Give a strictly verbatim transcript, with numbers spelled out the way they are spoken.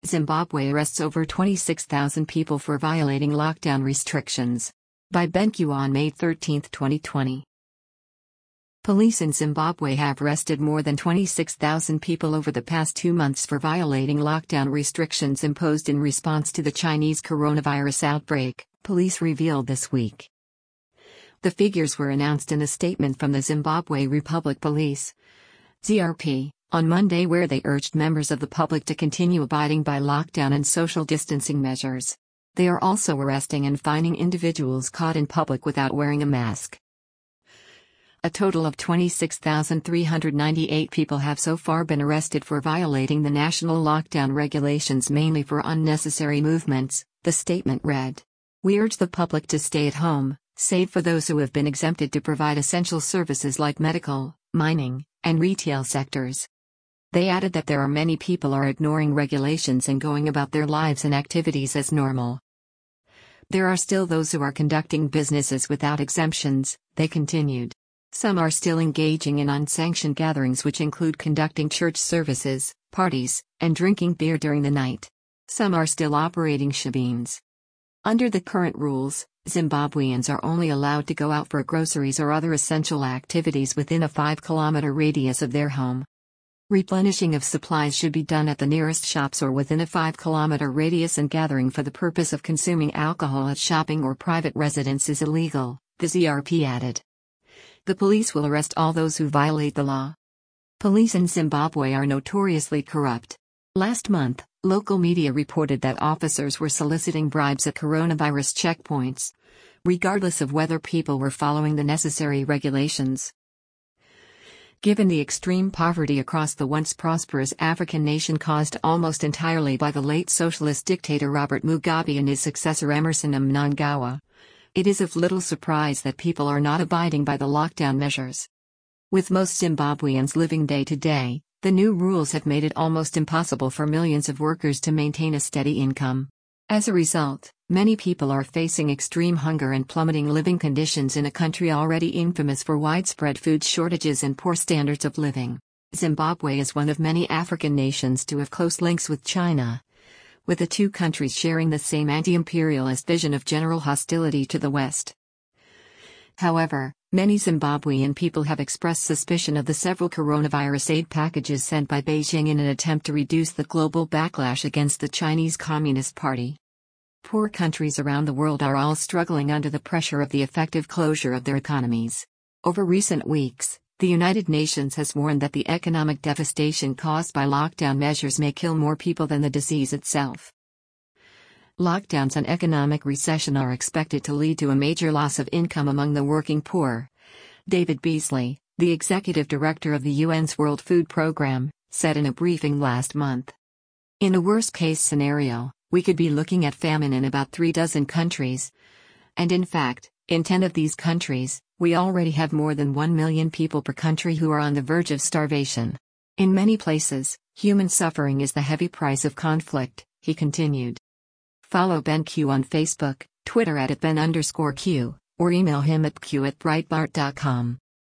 Zimbabwe arrests over twenty-six thousand people for violating lockdown restrictions. By BenQ on May thirteenth, twenty twenty. Police in Zimbabwe have arrested more than twenty-six thousand people over the past two months for violating lockdown restrictions imposed in response to the Chinese coronavirus outbreak, police revealed this week. The figures were announced in a statement from the Zimbabwe Republic Police, Z R P, on Monday, where they urged members of the public to continue abiding by lockdown and social distancing measures. They are also arresting and fining individuals caught in public without wearing a mask. A total of twenty-six thousand three hundred ninety-eight people have so far been arrested for violating the national lockdown regulations, mainly for unnecessary movements, the statement read. We urge the public to stay at home, save for those who have been exempted to provide essential services like medical, mining, and retail sectors. They added that there are many people are ignoring regulations and going about their lives and activities as normal. There are still those who are conducting businesses without exemptions, they continued. Some are still engaging in unsanctioned gatherings, which include conducting church services, parties, and drinking beer during the night. Some are still operating shebeens. Under the current rules, Zimbabweans are only allowed to go out for groceries or other essential activities within a five kilometer radius of their home. Replenishing of supplies should be done at the nearest shops or within a five kilometer radius, and gathering for the purpose of consuming alcohol at shopping or private residence is illegal, the Z R P added. The police will arrest all those who violate the law. Police in Zimbabwe are notoriously corrupt. Last month, local media reported that officers were soliciting bribes at coronavirus checkpoints, regardless of whether people were following the necessary regulations. Given the extreme poverty across the once prosperous African nation caused almost entirely by the late socialist dictator Robert Mugabe and his successor Emmerson Mnangagwa, it is of little surprise that people are not abiding by the lockdown measures. With most Zimbabweans living day to day, the new rules have made it almost impossible for millions of workers to maintain a steady income. As a result, many people are facing extreme hunger and plummeting living conditions in a country already infamous for widespread food shortages and poor standards of living. Zimbabwe is one of many African nations to have close links with China, with the two countries sharing the same anti-imperialist vision of general hostility to the West. However, many Zimbabwean people have expressed suspicion of the several coronavirus aid packages sent by Beijing in an attempt to reduce the global backlash against the Chinese Communist Party. Poor countries around the world are all struggling under the pressure of the effective closure of their economies. Over recent weeks, the United Nations has warned that the economic devastation caused by lockdown measures may kill more people than the disease itself. Lockdowns and economic recession are expected to lead to a major loss of income among the working poor. David Beasley, the executive director of the U N's World Food Programme, said in a briefing last month. In a worst-case scenario, we could be looking at famine in about three dozen countries. And in fact, in ten of these countries, we already have more than one million people per country who are on the verge of starvation. In many places, human suffering is the heavy price of conflict, he continued. Follow BenQ on Facebook, Twitter at Ben underscore Q, or email him at q at breitbart dot com.